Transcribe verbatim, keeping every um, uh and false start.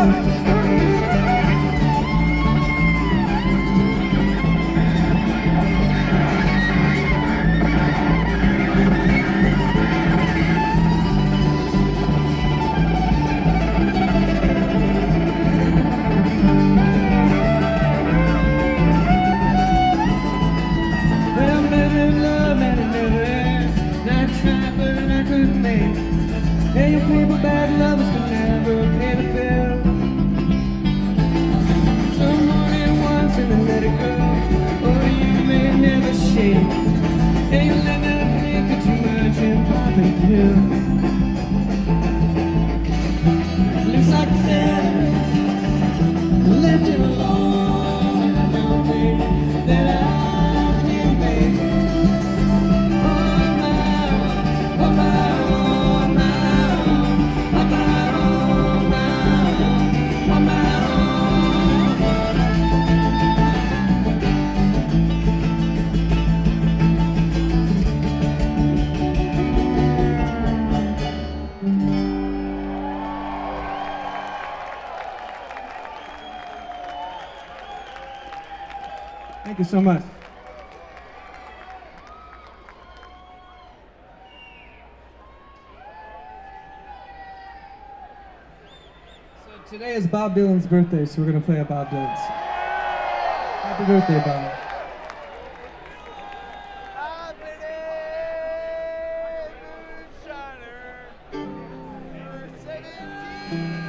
And your people bad lovers can never pay the bill. Someone it once and then let it go, or you may never shake. And you let them think of too much and pop a pill. Looks like it's dead, left it alone, and I don't think that I can make. Oh my, oh my. Thank you so much. So today is Bob Dylan's birthday, so we're going to play a Bob Dylan's. Happy birthday, Bob. Happy day, moonshiner, number seventeen.